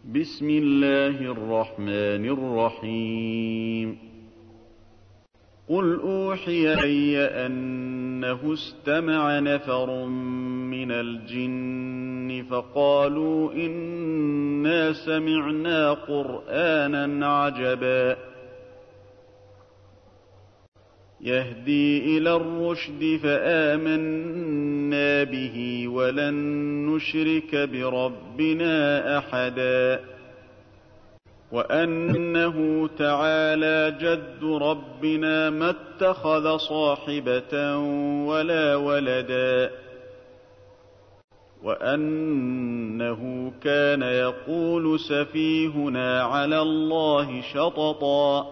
بسم الله الرحمن الرحيم قل أوحي إلي أنه استمع نفر من الجن فقالوا إنا سمعنا قرآنا عجبا يهدي إلى الرشد فآمنا به ولن نشرك بربنا أحدا وأنه تعالى جد ربنا ما اتخذ صاحبة ولا ولدا وأنه كان يقول سفيهنا على الله شططا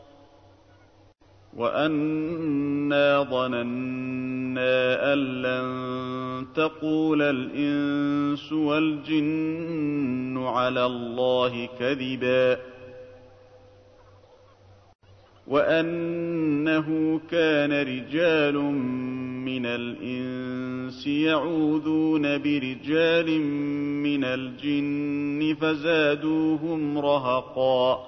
وأنا ظننا أن لن تقول الإنس والجن على الله كذبا وأنه كان رجال من الإنس يعوذون برجال من الجن فزادوهم رهقا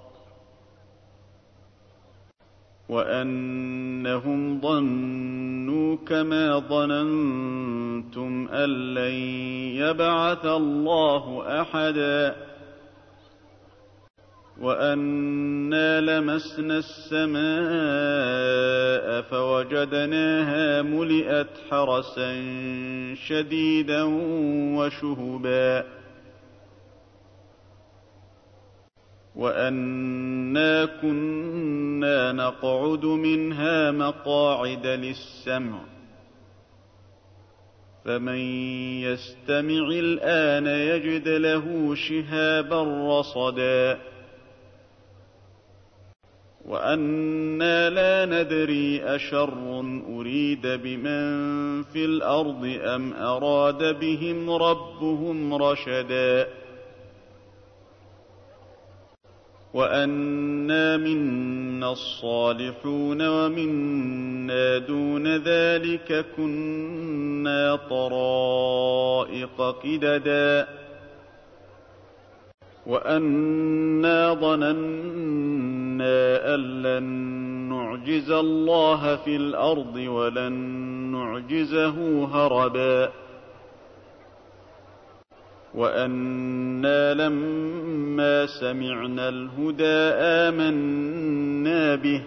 وأنهم ظنوا كما ظننتم أن لن يبعث الله أحدا وأنا لمسنا السماء فوجدناها ملئت حرسا شديدا وشهبا وأنا كنا نقعد منها مقاعد للسمع فمن يستمع الآن يجد له شهابا رصدا وأنا لا ندري أشر أريد بمن في الأرض أم أراد بهم ربهم رشدا وأنا منا الصالحون ومنا دون ذلك كنا طرائق قددا وأنا ظننا أن لن نعجز الله في الأرض ولن نعجزه هربا وأنا لما سمعنا الهدى آمنا به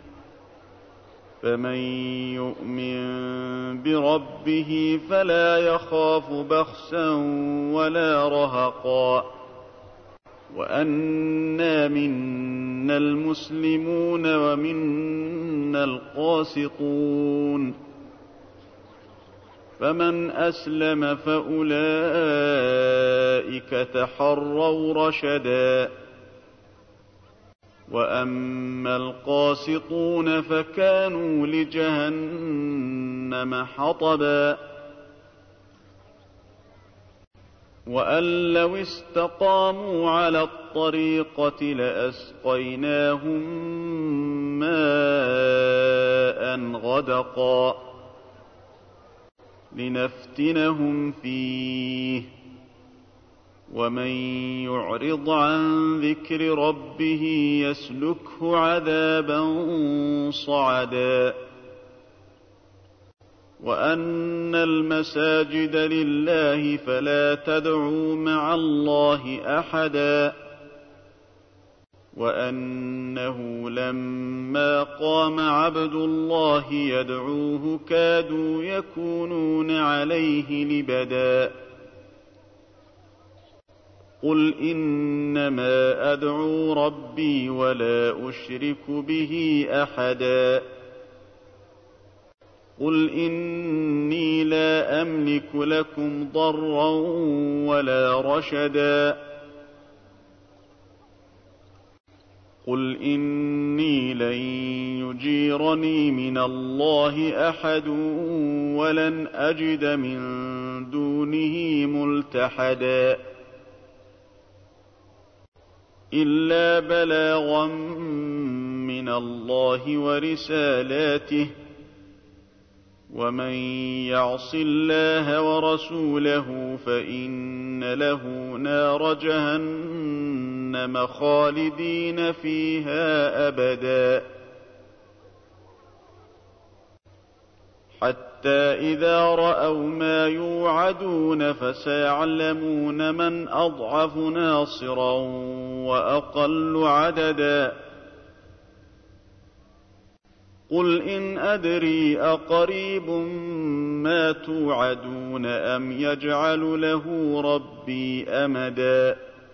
فمن يؤمن بربه فلا يخاف بخسا ولا رهقا وأنا منا المسلمون ومنا القاسطون فمن أسلم فأولئك تحروا رشدا وأما القاسطون فكانوا لجهنم حطبا وأن لو استقاموا على الطريقة لأسقيناهم ماء غدقا لنفتنهم فيه ومن يعرض عن ذكر ربه يسلكه عذابا صعدا وأن المساجد لله فلا تدعوا مع الله أحدا وأنه لما قام عبد الله يدعوه كادوا يكونون عليه لبدا قل إنما أدعو ربي ولا أشرك به أحدا قل إني لا أملك لكم ضرا ولا رشدا قل إني لن يجيرني من الله أحد ولن أجد من دونه ملتحدا إلا بلاغا من الله ورسالاته ومن يعص الله ورسوله فإن له نار جهنم خالدين فيها أبدا حتى إذا رأوا ما يوعدون فسيعلمون من أضعف ناصرا وأقل عددا قل إن أدري أقريب ما توعدون أم يجعل له ربي أمدا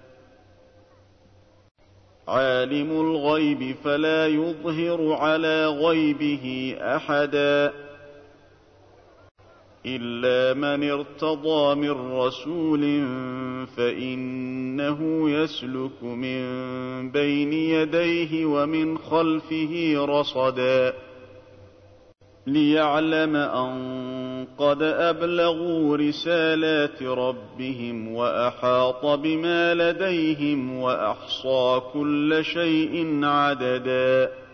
عالم الغيب فلا يظهر على غيبه أحدا إلا من ارتضى من رسول فإنه يسلك من بين يديه ومن خلفه رصدا ليعلم أن قد أبلغوا رسالات ربهم وأحاط بما لديهم وأحصى كل شيء عددا